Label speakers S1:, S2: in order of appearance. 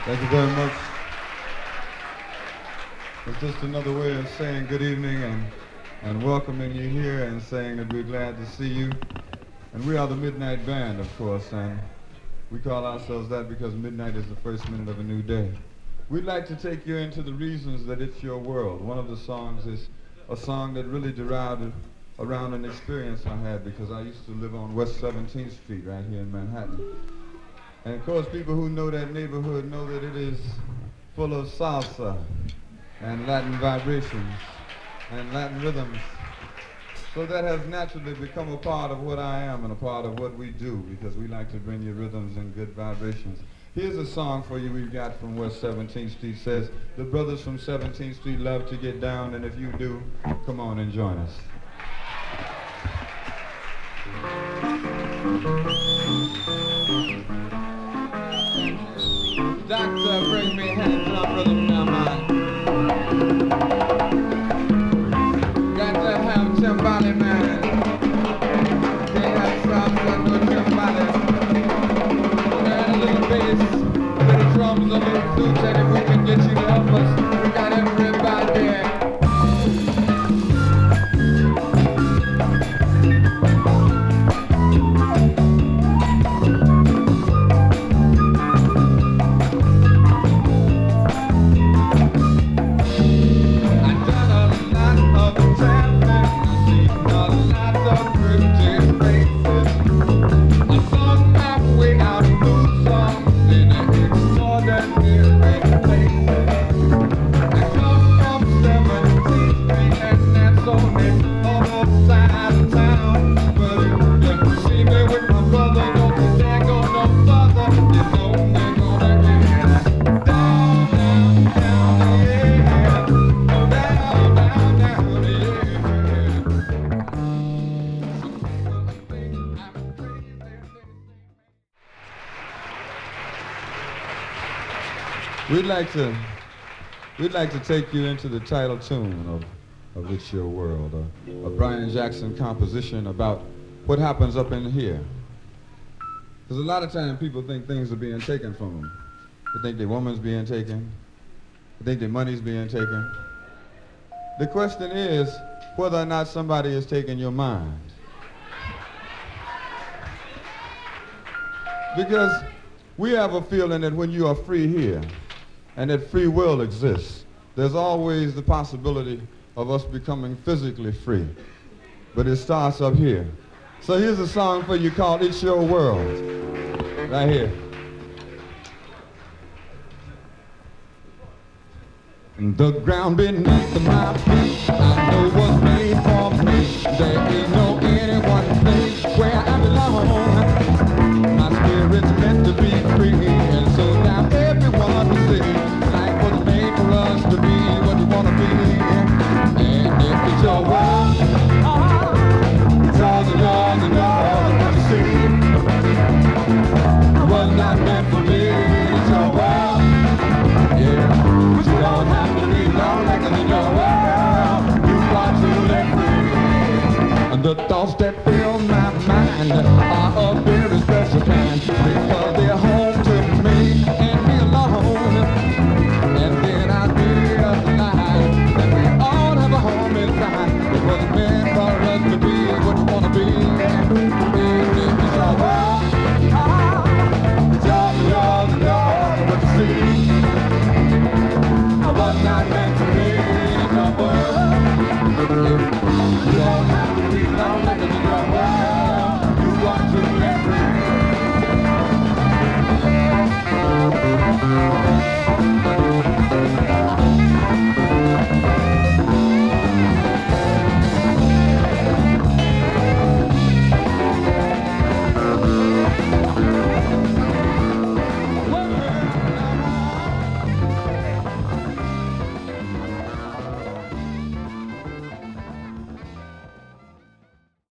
S1: Thank you very much. It's just another way of saying good evening and welcoming you here and saying that we're glad to see you. And we are the Midnight Band, of course, and we call ourselves that because midnight is the first minute of a new day. We'd like to take you into the reasons that it's your world. One of the songs is a song that really derived around an experience I had because I used to live on West 17th Street right here in Manhattan. And of course, people who know that neighborhood know that it is full of salsa and Latin vibrations and Latin rhythms. So that has naturally become a part of what I am and a part of what we do because we like to bring you rhythms and good vibrations. Here's a song for you we've got from West 17th Street. It says, the brothers from 17th Street love to get down, and if you do, come on and join us. Doctor, bring me hands on rhythm now, man. Got to have Timbali, man. Can't have salsa, no Timbali. Got a little bass, a little drums, a little flute, and if we can get you to help us, we got everybody. We'd like to take you into the title tune of It's Your World, a Brian Jackson composition about what happens up in here. Because a lot of times people think things are being taken from them. They think their woman's being taken. They think their money's being taken. The question is whether or not somebody is taking your mind. Because we have a feeling that when you are free here, and that free will exists, there's always the possibility of us becoming physically free. But it starts up here. So here's a song for you called It's Your World, right here. The ground beneath my feet, I know what's made for me. There ain't no anyone place where I belong. My spirit's meant to be free, and so now everyone will see. For us to be what you want to be. And if it's your world, it's all the yours and all that you see. Was not meant for